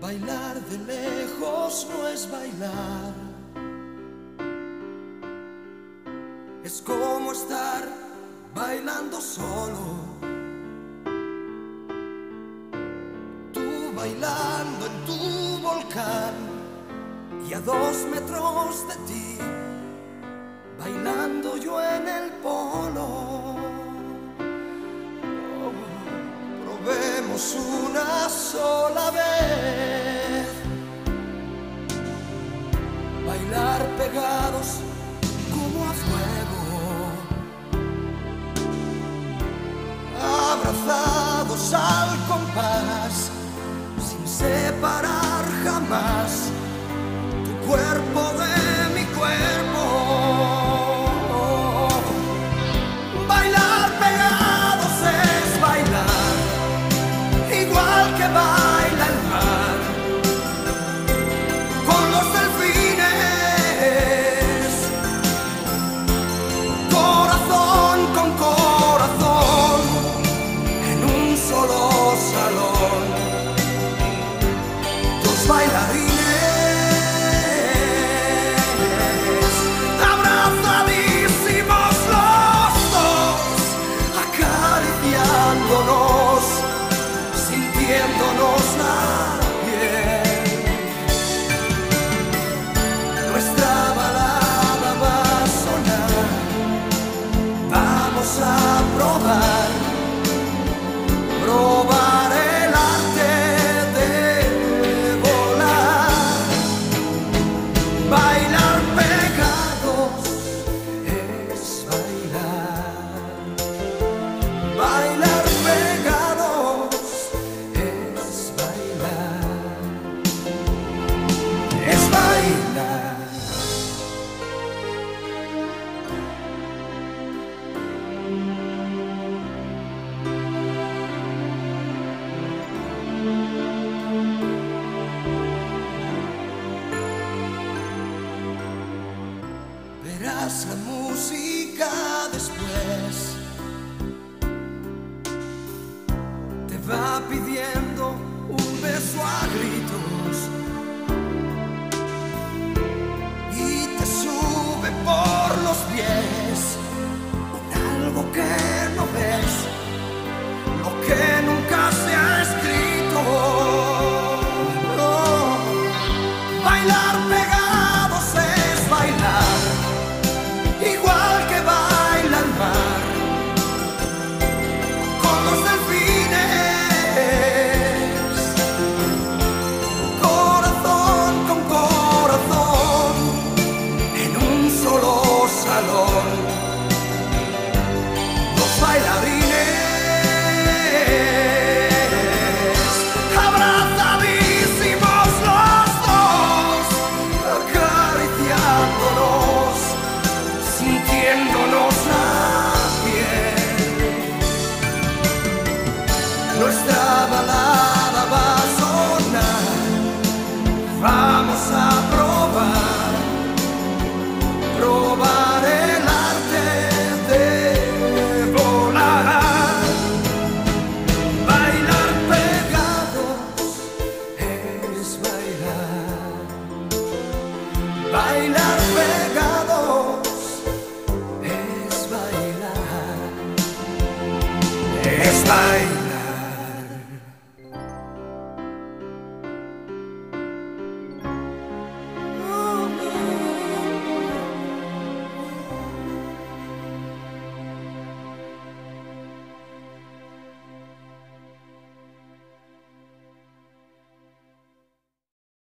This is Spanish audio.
Bailar de lejos no es bailar, es como estar bailando solo. Tú bailando en tu volcán y a 2 metros de ti, bailando yo en el polo. Probemos una sola vez bailar pegados como a fuego, abrazados al compás, sin separar jamás tu cuerpo de mi cuerpo. Bailar pegados es bailar igual que baila el mar con los delfines, corazón con corazón, en un solo salón. Dos bailarines abrazadísimos los dos, acariciándonos, sintiéndonos la piel. Nuestra balada va a sonar, vamos a probar el arte de volar. Bailar pegados es bailar. Bailar pegados es bailar. Es bailar. Verás la música después, te va pidiendo un beso a gritos y te sube por los pies con algo que no ves, lo que nunca se ha escrito. Oh, bailar pegados es bailar igual que baila el mar con los delfines, corazón con corazón, en un solo salón. Dos bailarines abrazadísimos los dos, acariciándonos, sintiéndonos la piel. Nuestra balada